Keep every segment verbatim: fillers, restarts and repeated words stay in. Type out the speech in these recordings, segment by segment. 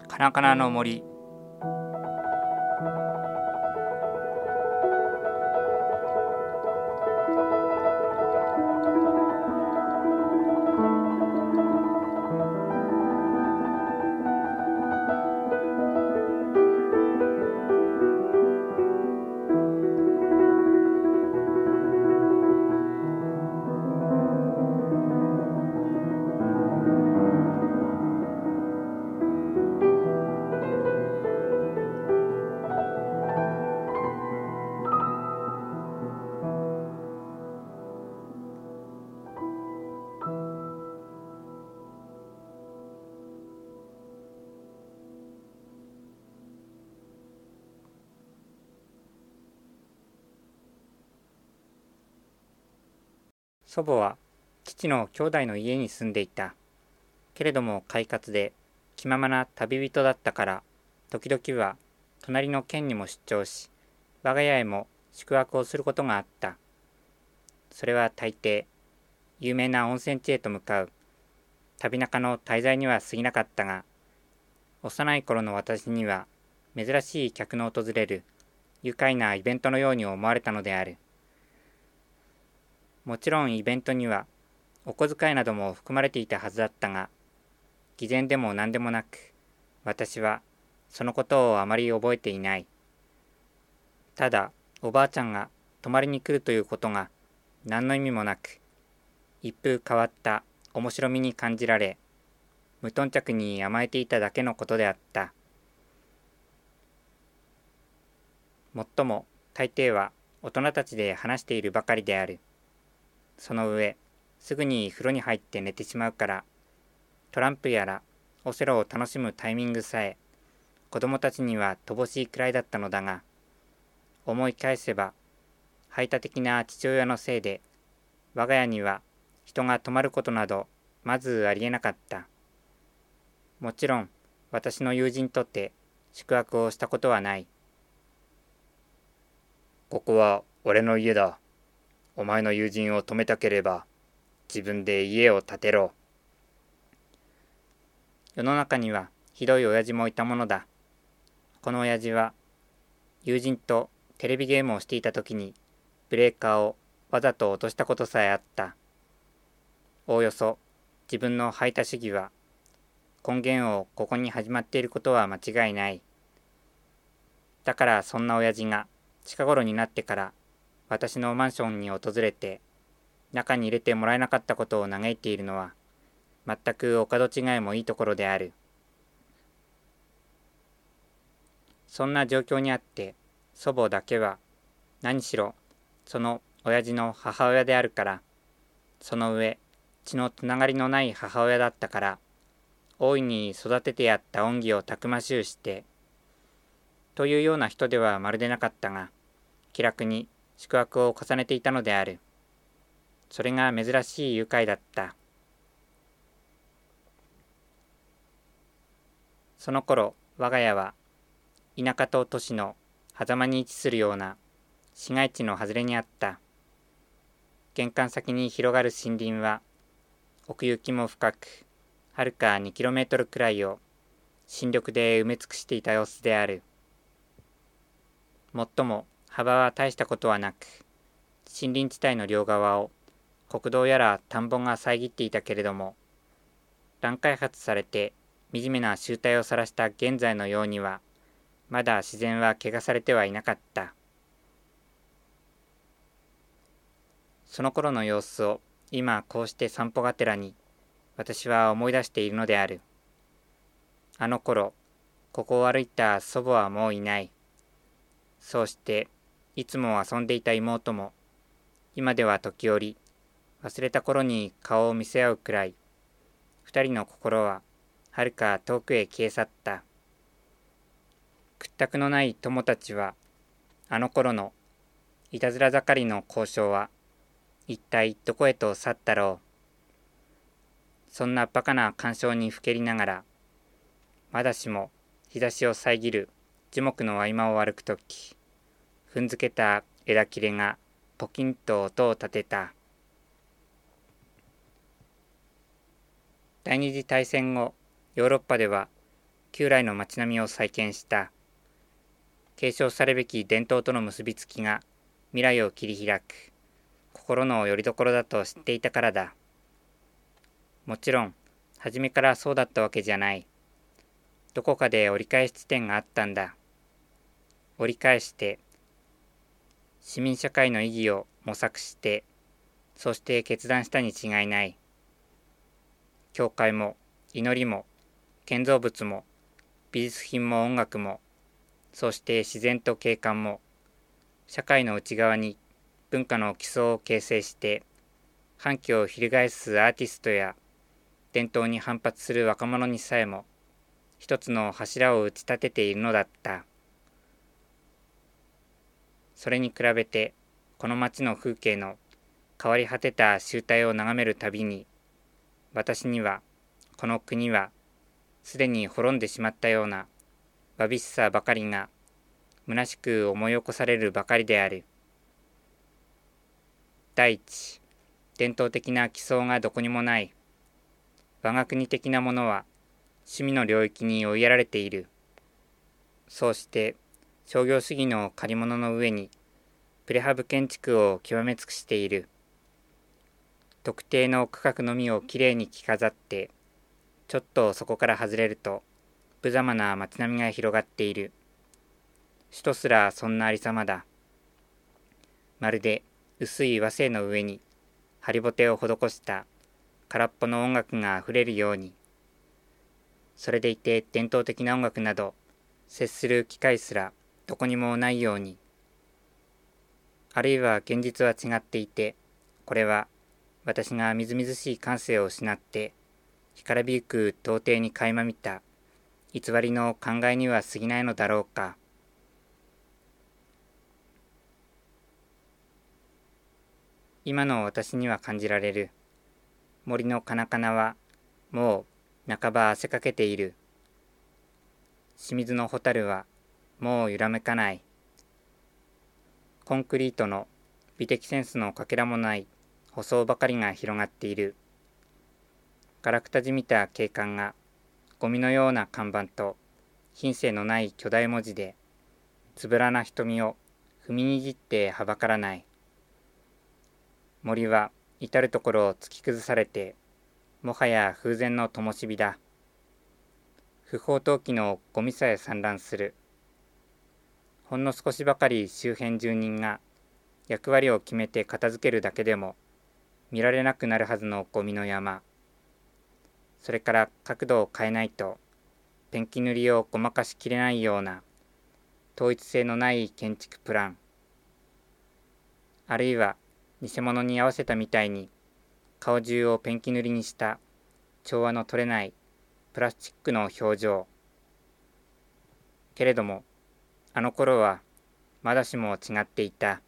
カナカナの森。祖母は父の兄弟の家に住んでいた。けれども快活で気ままな旅人だったから、時々は隣の県にも出張し、我が家へも宿泊をすることがあった。それは大抵有名な温泉地へと向かう旅中の滞在には過ぎなかったが、幼い頃の私には珍しい客の訪れる愉快なイベントのように思われたのである。もちろんイベントにはお小遣いなども含まれていたはずだったが、偽善でも何でもなく、私はそのことをあまり覚えていない。ただおばあちゃんが泊まりに来るということが何の意味もなく、一風変わった面白みに感じられ、無頓着に甘えていただけのことであった。もっとも大抵は大人たちで話しているばかりである。その上、すぐに風呂に入って寝てしまうから、トランプやらオセロを楽しむタイミングさえ子供たちには乏しいくらいだったのだが、思い返せば排他的な父親のせいで我が家には人が泊まることなどまずありえなかった。もちろん私の友人とって宿泊をしたことはない。 ここは俺の家だ。お前の友人を泊めたければ自分で家を建てろ。 世の中にはひどい親父もいたものだ。この親父は友人とテレビゲームをしていた時にブレーカーをわざと落としたことさえあった。おおよそ自分の排他主義は根源をここに始まっていることは間違いない。だからそんな親父が近頃になってから私のマンションに訪れて中に入れてもらえなかったことを嘆いているのは、全くお門違いもいいところである。そんな状況にあって祖母だけは何しろその親父の母親であるから、その上血のつながりのない母親だったから、大いに育ててやった恩義をたくましゅうしてというような人ではまるでなかったが、気楽に宿泊を重ねていたのである。それが珍しい愉快だった。その頃我が家は田舎と都市の狭間に位置するような市街地の外れにあった。玄関先に広がる森林は奥行きも深く、はるかにキロメートルくらいを新緑で埋め尽くしていた様子である。もっとも幅は大したことはなく、森林地帯の両側を国道やら田んぼが遮っていたけれども、乱開発されて惨めな醜態を晒した現在のようにはまだ自然は汚されてはいなかった。その頃の様子を今こうして散歩がてらに私は思い出しているのである。あの頃ここを歩いた祖母はもういない。そうしていつも遊んでいた妹も今では時折忘れた頃に顔を見せ合うくらい、二人の心ははるか遠くへ消え去った。屈託のない友たちはあの頃のいたずら盛りの交渉は一体どこへと去ったろう。そんなバカな感傷にふけりながら、まだしも日差しを遮る樹木の合間を歩くとき、踏んづけた枝切れがポキンと音を立てた。第二次大戦後、ヨーロッパでは旧来の街並みを再建した。継承されべき伝統との結びつきが未来を切り開く心の拠り所だと知っていたからだ。もちろん初めからそうだったわけじゃない。どこかで折り返し地点があったんだ。折り返して市民社会の意義を模索して、そして決断したに違いない。教会も祈りも建造物も美術品も音楽も、そして自然と景観も、社会の内側に文化の基礎を形成して、反旗を翻すアーティストや伝統に反発する若者にさえも、一つの柱を打ち立てているのだった。それに比べて、この街の風景の変わり果てた集体を眺めるたびに、私には、この国は、すでに滅んでしまったような、わびしさばかりが、虚しく思い起こされるばかりである。第一、伝統的な基礎がどこにもない。我が国的なものは、趣味の領域に追いやられている。そうして、商業主義の借り物の上に、プレハブ建築を極め尽くしている。特定の区画のみをきれいに着飾って、ちょっとそこから外れると、無様な街並みが広がっている。首都すらそんなありさまだ。まるで薄い和製の上に、ハリボテを施した空っぽの音楽があふれるように。それでいて伝統的な音楽など、接する機会すらどこにもないように。あるいは現実は違っていて、これは私がみずみずしい感性を失って、干からびゆく到底に垣間見た偽りの考えには過ぎないのだろうか。今の私には感じられる。森のカナカナはもう半ば汗かけている。清水のホタルはもう揺らめかない。コンクリートの美的センスのかけらもない舗装ばかりが広がっている。ガラクタじみた景観がゴミのような看板と品性のない巨大文字でつぶらな瞳を踏みにじってはばからない。森は至るところを突き崩されてもはや風前の灯火だ。不法投棄のゴミさえ散乱する。ほんの少しばかり周辺住人が役割を決めて片付けるだけでも見られなくなるはずのゴミの山。それから角度を変えないとペンキ塗りをごまかしきれないような統一性のない建築プラン。あるいは偽物に合わせたみたいに顔中をペンキ塗りにした調和の取れないプラスチックの表情。けれどもあの頃はまだしも違っていた。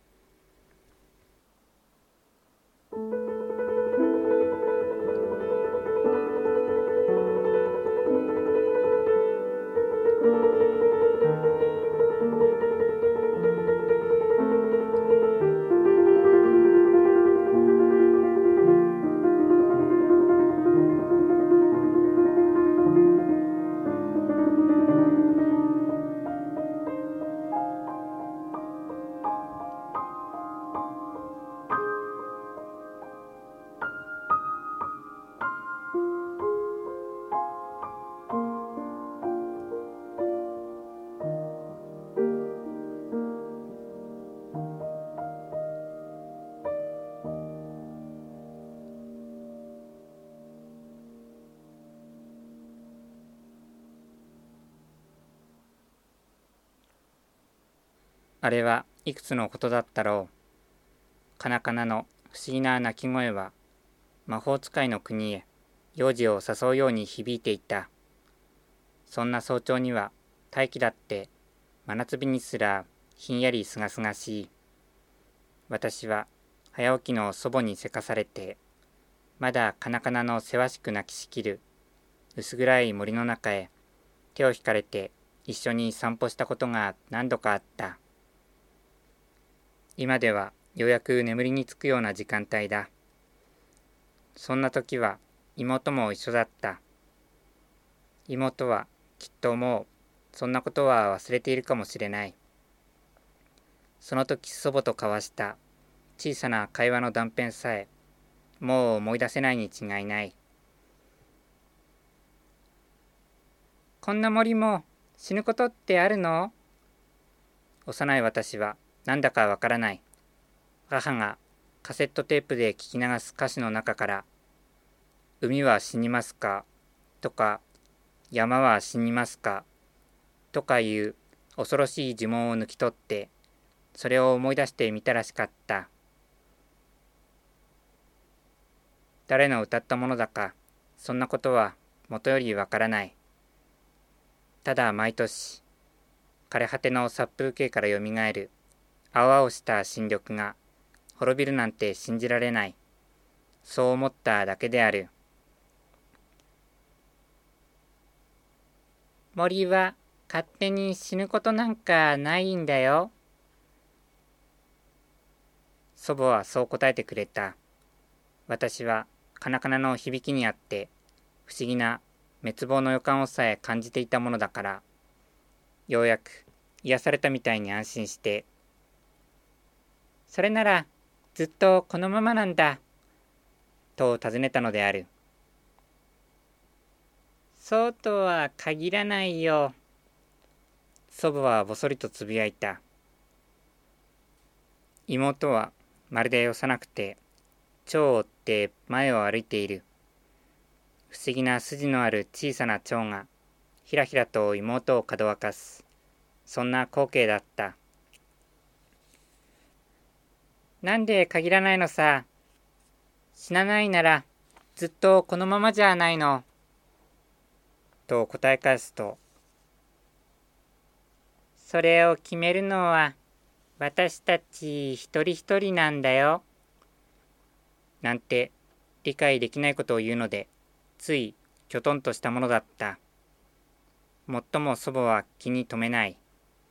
あれはいくつのことだったろう。カナカナの不思議な鳴き声は魔法使いの国へ幼児を誘うように響いていた。そんな早朝には大気だって真夏日にすらひんやりすがすがしい。私は早起きの祖母にせかされて、まだカナカナのせわしく泣きしきる薄暗い森の中へ手を引かれて一緒に散歩したことが何度かあった。今ではようやく眠りにつくような時間帯だ。そんな時は妹も一緒だった。妹はきっともうそんなことは忘れているかもしれない。その時祖母と交わした小さな会話の断片さえもう思い出せないに違いない。こんな森も死ぬことってあるの？幼い私はなんだかわからない。母がカセットテープで聞き流す歌詞の中から海は死にますかとか山は死にますかとかいう恐ろしい呪文を抜き取ってそれを思い出してみたらしかった。誰の歌ったものだかそんなことはもとよりわからない。ただ毎年枯れ果ての殺風景からよみがえる青々した新緑が滅びるなんて信じられない。そう思っただけである。森は勝手に死ぬことなんかないんだよ。祖母はそう答えてくれた。私はカナカナの響きにあって不思議な滅亡の予感をさえ感じていたものだから、ようやく癒されたみたいに安心して、それならずっとこのままなんだと尋ねたのである。そうとは限らないよ。祖母はぼそりとつぶやいた。妹はまるで幼くて蝶を追って前を歩いている。不思議な筋のある小さな蝶がひらひらと妹をかどわかす、そんな光景だった。なんで限らないのさ。死なないならずっとこのままじゃないの。と答え返すと、それを決めるのは私たち一人一人なんだよ。なんて理解できないことを言うので、ついきょとんとしたものだった。もっとも祖母は気に留めない。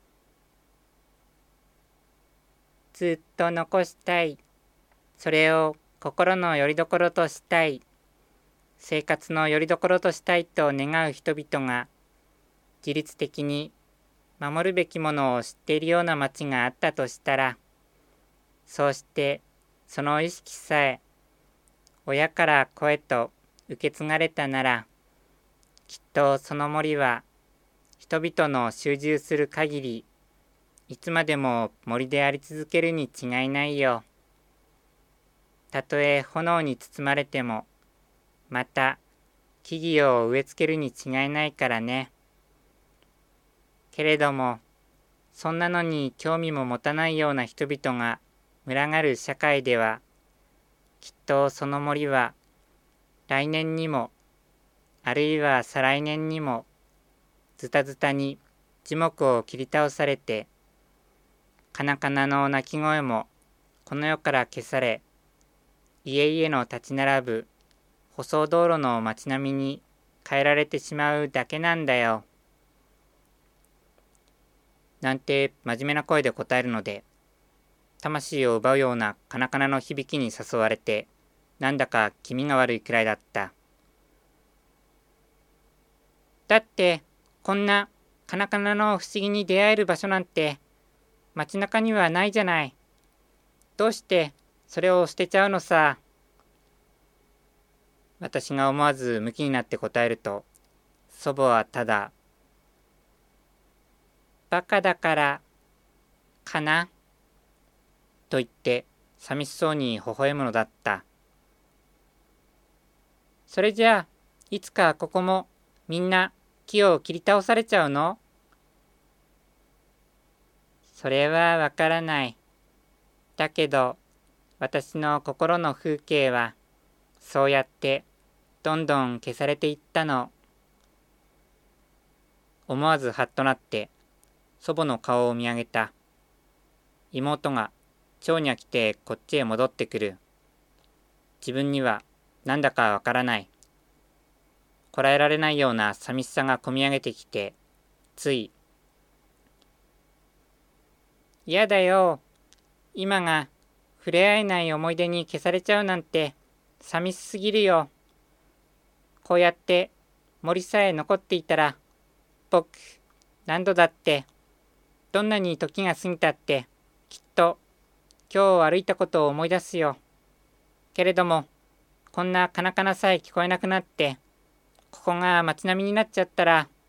ずっと残したい。それを心の拠り所としたい。生活の拠り所としたいと願う人々が自律的に守るべきものを知っているような町があったとしたら、そうしてその意識さえ親から子へと受け継がれたなら、きっとその森は人々の集中する限りいつまでも森であり続けるに違いないよ。たとえ炎に包まれてもまた木々を植え付けるに違いないからね。けれどもそんなのに興味も持たないような人々が群がる社会では、きっとその森は来年にもあるいは再来年にもズタズタに樹木を切り倒されて、カナカナの鳴き声もこの世から消され、家々の立ち並ぶ舗装道路の街並みに変えられてしまうだけなんだよ。なんて真面目な声で答えるので、魂を奪うようなカナカナの響きに誘われて、なんだか気味が悪いくらいだった。だってこんなカナカナの不思議に出会える場所なんて街中にはないじゃない。どうしてそれを捨てちゃうのさ。私が思わずムキになって答えると、祖母はただ、バカだからかなと言って寂しそうに微笑むのだった。それじゃあいつかここもみんな木を切り倒されちゃうの？それはわからない。だけど私の心の風景はそうやってどんどん消されていったの。思わずハッとなって祖母の顔を見上げた。妹が町に飽きてこっちへ戻ってくる。自分にはなんだかわからない。こらえられないような寂しさがこみ上げてきて、つい、嫌だよ。今が触れ合えない思い出に消されちゃうなんて寂しすぎるよ。こうやって森さえ残っていたら僕、何度だって、どんなに時が過ぎたって、きっと今日歩いたことを思い出すよ。けれども、こんなカナカナさえ聞こえなくなって、ここが街並みになっちゃったら、